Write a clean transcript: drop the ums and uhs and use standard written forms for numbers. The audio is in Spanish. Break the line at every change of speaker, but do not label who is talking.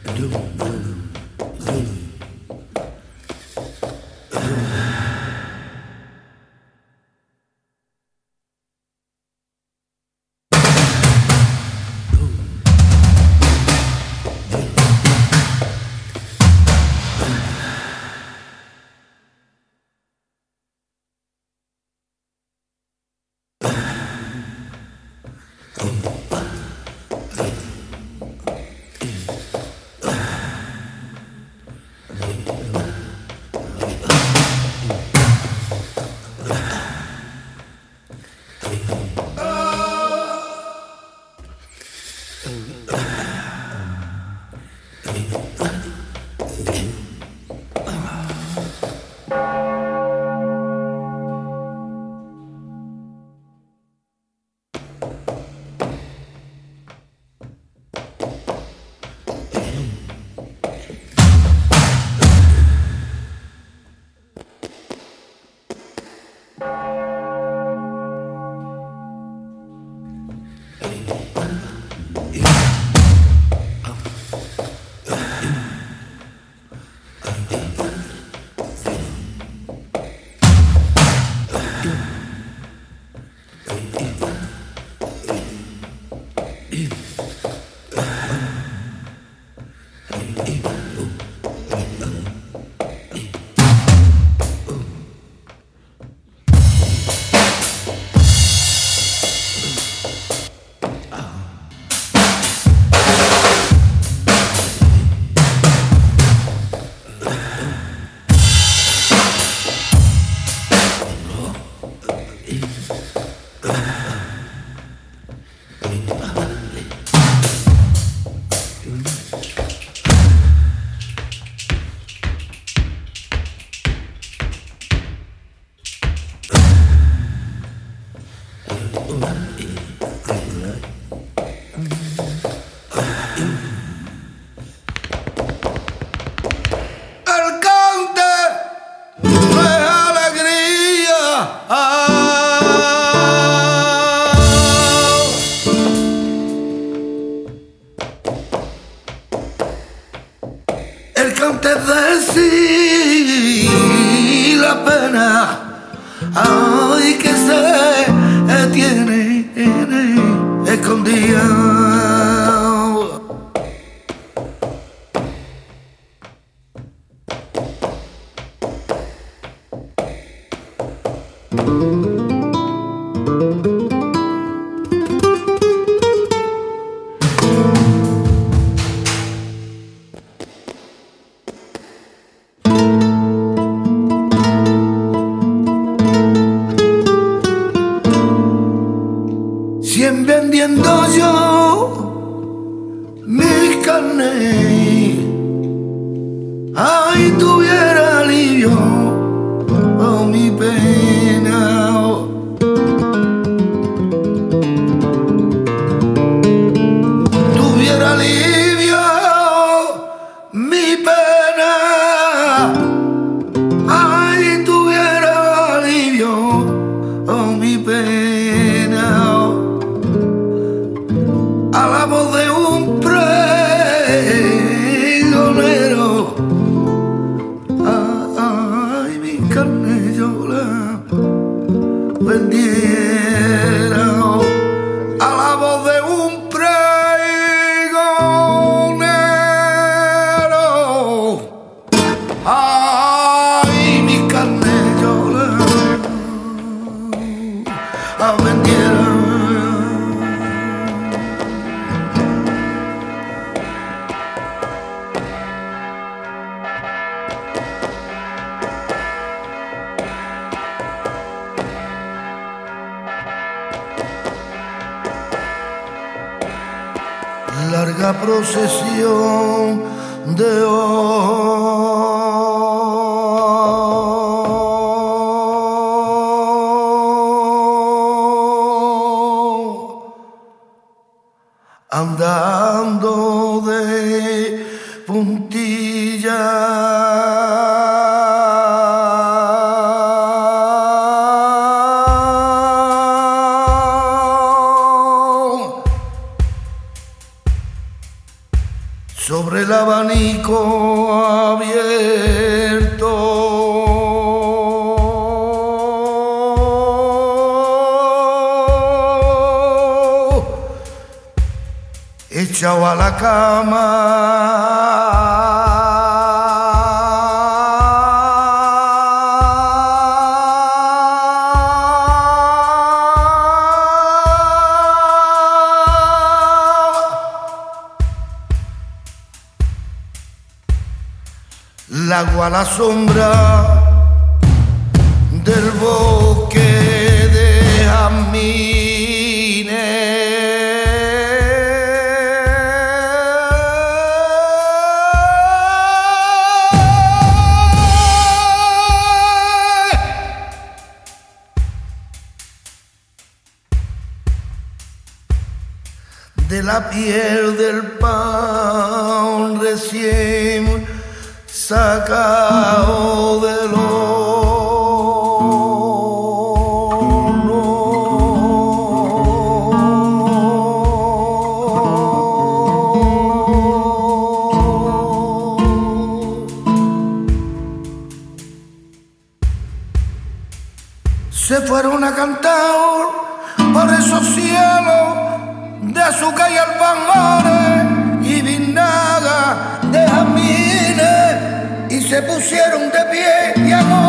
antes de decir la pena, ay, que se tiene escondida. Sien vendiendo yo mi carne, ay, tuviera alivio oh, mi pena. Tuviera alivio mi pena, ay, tuviera alivio oh, mi pena. A la voz de un pregonero, ay, mi carne yo la vendiera. A la voz de un pregonero, ay, mi carne yo la vendiera. Larga procesión de andando de puntilla. sobre el abanico abierto. Echado a la cama, lago a la sombra del bosque de jazmines. De la piel del pan recién sacado del horno. Se fueron a cantar por esos cielos de azúcar y alfajores y vinagre de jazmines, y se pusieron de pie y